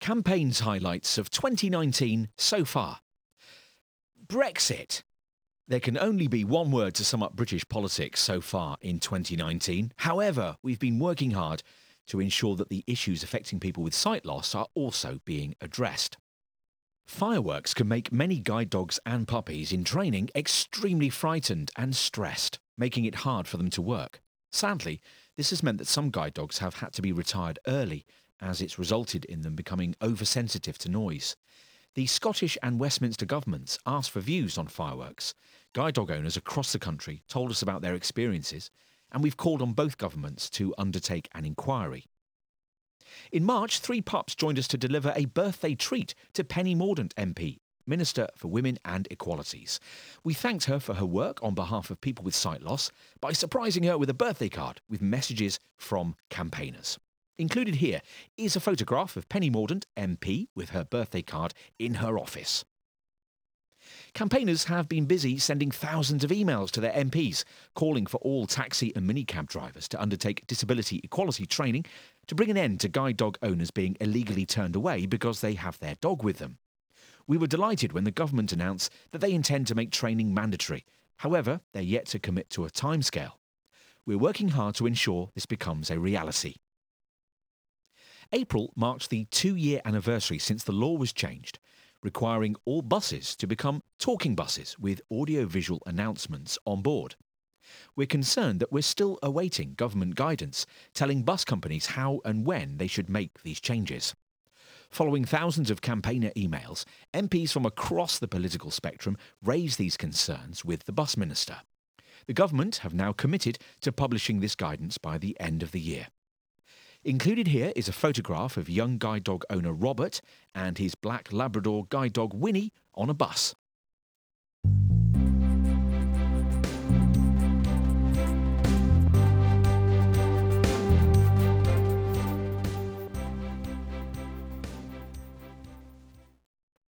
Campaigns highlights of 2019 so far. Brexit. There can only be one word to sum up British politics so far in 2019. However, we've been working hard to ensure that the issues affecting people with sight loss are also being addressed. Fireworks can make many guide dogs and puppies in training extremely frightened and stressed, making it hard for them to work. Sadly, this has meant that some guide dogs have had to be retired early, as it's resulted in them becoming oversensitive to noise. The Scottish and Westminster governments asked for views on fireworks. Guide dog owners across the country told us about their experiences, and we've called on both governments to undertake an inquiry. In March, 3 pups joined us to deliver a birthday treat to Penny Mordaunt MP, Minister for Women and Equalities. We thanked her for her work on behalf of people with sight loss by surprising her with a birthday card with messages from campaigners. Included here is a photograph of Penny Mordaunt MP with her birthday card in her office. Campaigners have been busy sending thousands of emails to their MPs, calling for all taxi and minicab drivers to undertake disability equality training to bring an end to guide dog owners being illegally turned away because they have their dog with them. We were delighted when the government announced that they intend to make training mandatory. However, they're yet to commit to a timescale. We're working hard to ensure this becomes a reality. April marks the 2-year anniversary since the law was changed, requiring all buses to become talking buses with audio-visual announcements on board. We're concerned that we're still awaiting government guidance telling bus companies how and when they should make these changes. Following thousands of campaigner emails, MPs from across the political spectrum raised these concerns with the bus minister. The government have now committed to publishing this guidance by the end of the year. Included here is a photograph of young guide dog owner Robert and his black Labrador guide dog Winnie on a bus.